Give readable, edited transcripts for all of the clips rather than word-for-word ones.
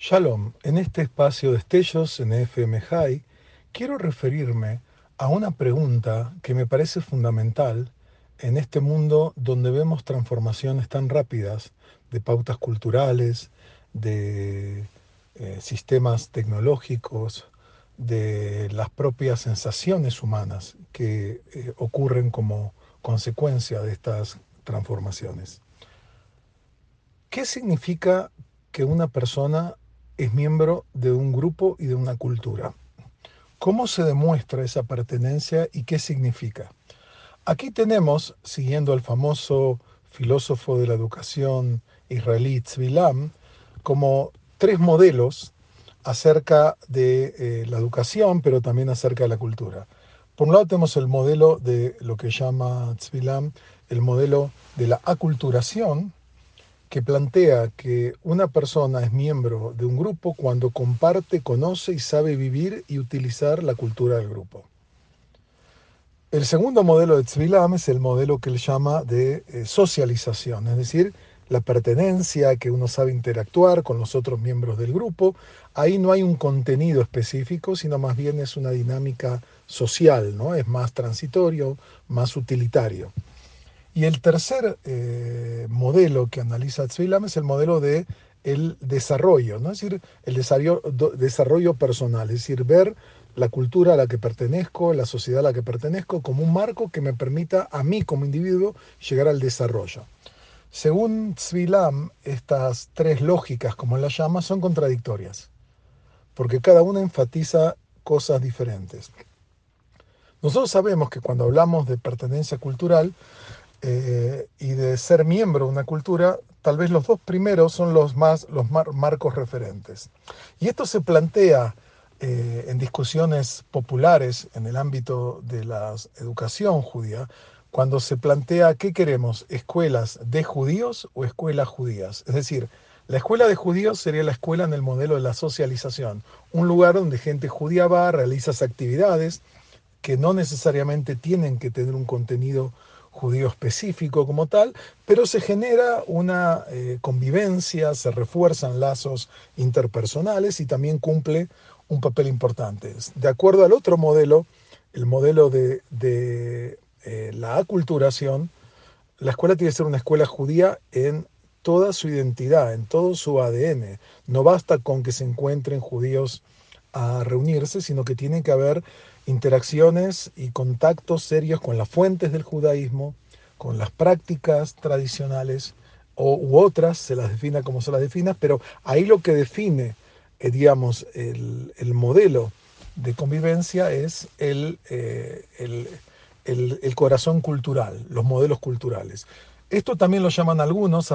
Shalom, en este espacio de Destellos en FM High, quiero referirme a una pregunta que me parece fundamental en este mundo donde vemos transformaciones tan rápidas de pautas culturales, de sistemas tecnológicos, de las propias sensaciones humanas que ocurren como consecuencia de estas transformaciones. ¿Qué significa que una persona es miembro de un grupo y de una cultura? ¿Cómo se demuestra esa pertenencia y qué significa? Aquí tenemos, siguiendo al famoso filósofo de la educación israelí Tzvi Lam, como tres modelos acerca de la educación, pero también acerca de la cultura. Por un lado tenemos el modelo de lo que llama Tzvi Lam el modelo de la aculturación, que plantea que una persona es miembro de un grupo cuando comparte, conoce y sabe vivir y utilizar la cultura del grupo. El segundo modelo de Tzvilam es el modelo que él llama de socialización, es decir, la pertenencia, que uno sabe interactuar con los otros miembros del grupo. Ahí no hay un contenido específico, sino más bien es una dinámica social, ¿no? Es más transitorio, más utilitario. Y el tercer modelo que analiza Tzvilam es el modelo de el desarrollo, ¿no? Es decir, el desarrollo personal, es decir, ver la cultura a la que pertenezco, la sociedad a la que pertenezco, como un marco que me permita a mí como individuo llegar al desarrollo. Según Tzvilam, estas tres lógicas, como él las llama, son contradictorias, porque cada una enfatiza cosas diferentes. Nosotros sabemos que cuando hablamos de pertenencia cultural, y de ser miembro de una cultura, tal vez los dos primeros son los marcos referentes. Y esto se plantea en discusiones populares en el ámbito de la educación judía, cuando se plantea qué queremos, escuelas de judíos o escuelas judías. Es decir, la escuela de judíos sería la escuela en el modelo de la socialización, un lugar donde gente judía va, realiza actividades que no necesariamente tienen que tener un contenido judío específico como tal, pero se genera una convivencia, se refuerzan lazos interpersonales y también cumple un papel importante. De acuerdo al otro modelo, el modelo de la aculturación, la escuela tiene que ser una escuela judía en toda su identidad, en todo su ADN. No basta con que se encuentren judíos a reunirse, sino que tiene que haber interacciones y contactos serios con las fuentes del judaísmo, con las prácticas tradicionales u otras, se las defina como se las defina, pero ahí lo que define, digamos, el modelo de convivencia es el corazón cultural, los modelos culturales. Esto también lo llaman algunos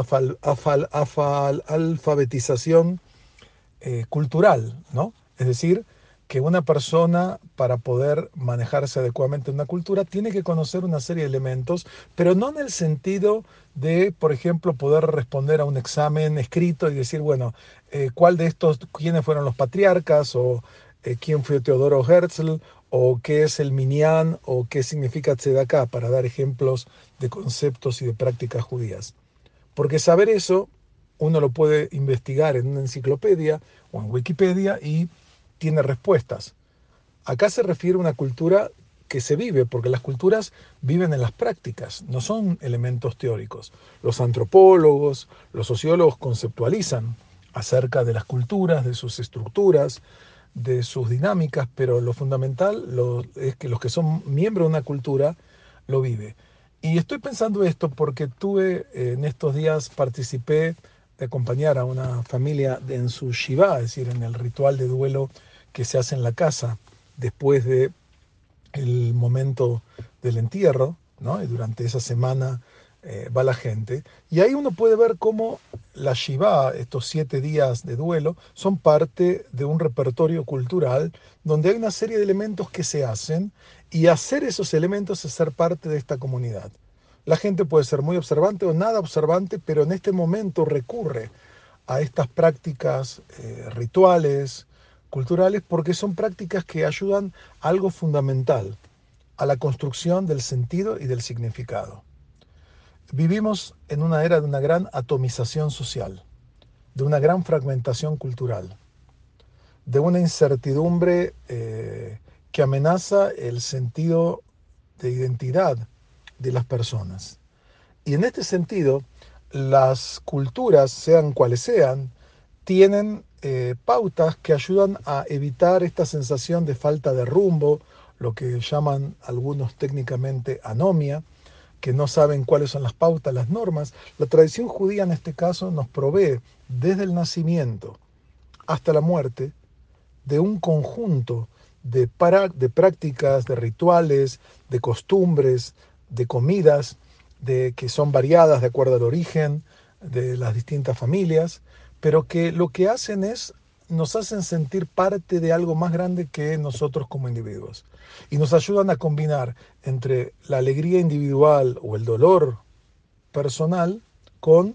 alfabetización cultural, ¿no? Es decir, que una persona para poder manejarse adecuadamente en una cultura tiene que conocer una serie de elementos, pero no en el sentido de, por ejemplo, poder responder a un examen escrito y decir, bueno, ¿cuál de estos, quiénes fueron los patriarcas o quién fue Teodoro Herzl o qué es el minyan o qué significa tzedakah, para dar ejemplos de conceptos y de prácticas judías? Porque saber eso uno lo puede investigar en una enciclopedia o en Wikipedia y tiene respuestas. Acá se refiere a una cultura que se vive, porque las culturas viven en las prácticas, no son elementos teóricos. Los antropólogos, los sociólogos conceptualizan acerca de las culturas, de sus estructuras, de sus dinámicas, pero lo fundamental es que los que son miembros de una cultura lo vive. Y estoy pensando esto porque en estos días participé de acompañar a una familia en su Shiva, es decir, en el ritual de duelo que se hace en la casa después de el momento del entierro, ¿no? Y durante esa semana va la gente. Y ahí uno puede ver cómo la Shiva, estos 7 días de duelo, son parte de un repertorio cultural donde hay una serie de elementos que se hacen, y hacer esos elementos es ser parte de esta comunidad. La gente puede ser muy observante o nada observante, pero en este momento recurre a estas prácticas rituales, culturales, porque son prácticas que ayudan a algo fundamental, a la construcción del sentido y del significado. Vivimos en una era de una gran atomización social, de una gran fragmentación cultural. de una incertidumbre que amenaza el sentido de identidad de las personas. Y en este sentido, las culturas, sean cuales sean, tienen pautas que ayudan a evitar esta sensación de falta de rumbo, lo que llaman algunos técnicamente anomia, que no saben cuáles son las pautas, las normas. La tradición judía en este caso nos provee desde el nacimiento hasta la muerte de un conjunto de prácticas, de rituales, de costumbres, de comidas, que son variadas de acuerdo al origen de las distintas familias, pero que lo que hacen es nos hacen sentir parte de algo más grande que nosotros como individuos y nos ayudan a combinar entre la alegría individual o el dolor personal con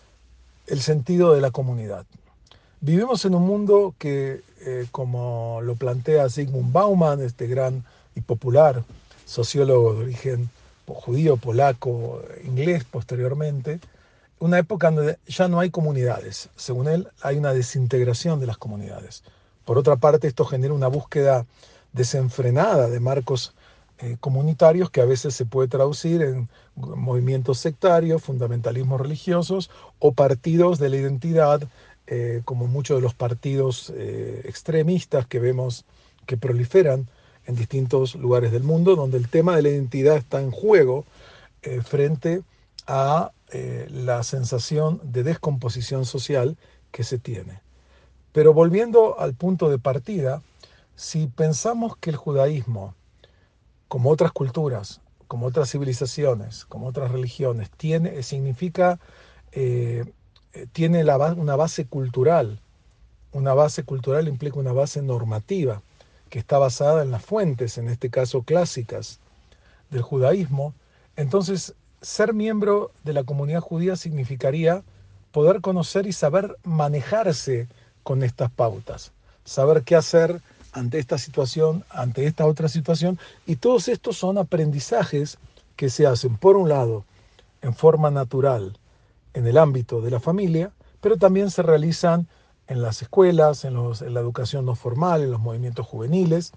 el sentido de la comunidad. Vivimos en un mundo que, como lo plantea Zygmunt Bauman, este gran y popular sociólogo de origen judío, polaco, inglés posteriormente, una época donde ya no hay comunidades. Según él, hay una desintegración de las comunidades. Por otra parte, esto genera una búsqueda desenfrenada de marcos comunitarios que a veces se puede traducir en movimientos sectarios, fundamentalismos religiosos o partidos de la identidad, como muchos de los partidos extremistas que vemos que proliferan en distintos lugares del mundo, donde el tema de la identidad está en juego frente a la sensación de descomposición social que se tiene. Pero volviendo al punto de partida, si pensamos que el judaísmo, como otras culturas, como otras civilizaciones, como otras religiones, significa, eh, tiene una base cultural. Una base cultural implica una base normativa que está basada en las fuentes, en este caso clásicas, del judaísmo. Entonces, ser miembro de la comunidad judía significaría poder conocer y saber manejarse con estas pautas, saber qué hacer ante esta situación, ante esta otra situación, y todos estos son aprendizajes que se hacen, por un lado, en forma natural en el ámbito de la familia, pero también se realizan en las escuelas, en la educación no formal, en los movimientos juveniles,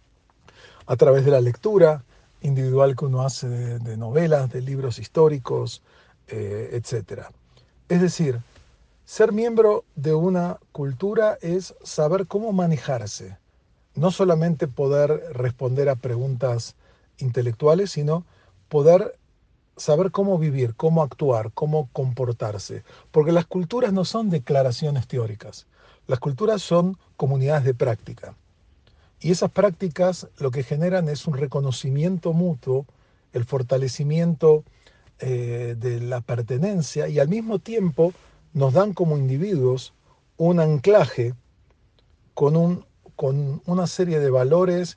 a través de la lectura individual que uno hace de novelas, de libros históricos, etc. Es decir, ser miembro de una cultura es saber cómo manejarse, no solamente poder responder a preguntas intelectuales, sino poder saber cómo vivir, cómo actuar, cómo comportarse. Porque las culturas no son declaraciones teóricas, las culturas son comunidades de práctica. Y esas prácticas lo que generan es un reconocimiento mutuo, el fortalecimiento de la pertenencia y al mismo tiempo nos dan como individuos un anclaje con, con una serie de valores,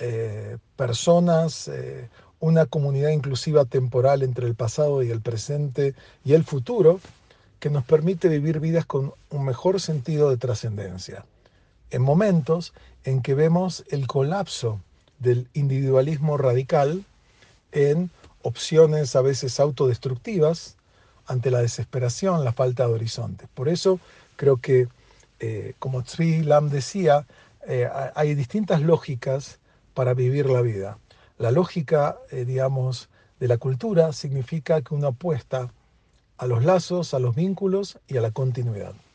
personas, una comunidad inclusiva temporal entre el pasado y el presente y el futuro que nos permite vivir vidas con un mejor sentido de trascendencia en momentos en que vemos el colapso del individualismo radical en opciones a veces autodestructivas ante la desesperación, la falta de horizontes. Por eso creo que, como Zvi Lam decía, hay distintas lógicas para vivir la vida. La lógica, digamos, de la cultura significa que uno apuesta a los lazos, a los vínculos y a la continuidad.